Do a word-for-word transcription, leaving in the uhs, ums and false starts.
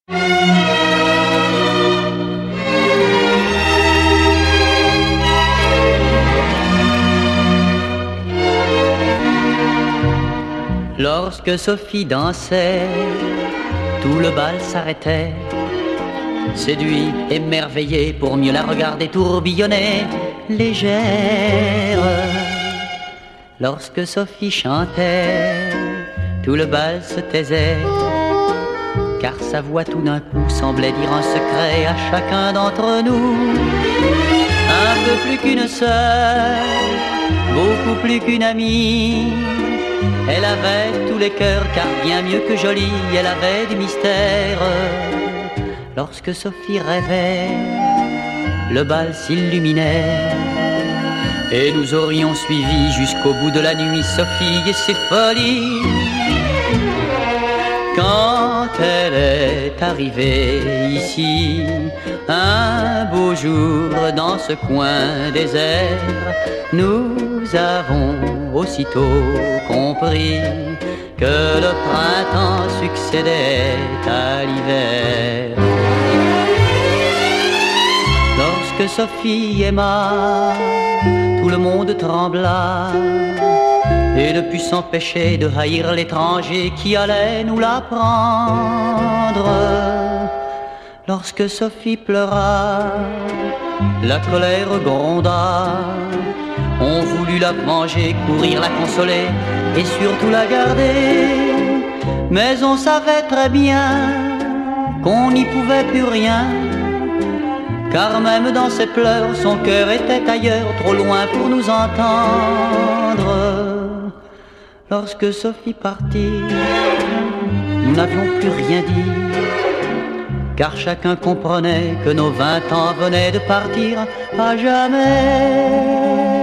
Lorsque Sophie dansait, tout le bal s'arrêtait. Séduit, émerveillé, pour mieux la regarder tourbillonner, légère. Lorsque Sophie chantait, tout le bal se taisait, car sa voix tout d'un coup semblait dire un secret à chacun d'entre nous. Un peu plus qu'une sœur, beaucoup plus qu'une amie. Elle avait tous les cœurs, car bien mieux que jolie, elle avait du mystère. Lorsque Sophie rêvait, le bal s'illuminait, et nous aurions suivi jusqu'au bout de la nuit Sophie et ses folies. Quand elle est arrivée ici, un beau jour dans ce coin désert, nous avons aussitôt compris que le printemps succédait à l'hiver. Lorsque Sophie aima, tout le monde trembla et ne put s'empêcher de haïr l'étranger qui allait nous la prendre. Lorsque Sophie pleura, la colère gronda. On voulut la manger, courir la consoler et surtout la garder. Mais on savait très bien qu'on n'y pouvait plus rien, car même dans ses pleurs, son cœur était ailleurs, trop loin pour nous entendre. Lorsque Sophie partit, nous n'avions plus rien dit, car chacun comprenait que nos vingt ans venaient de partir à jamais.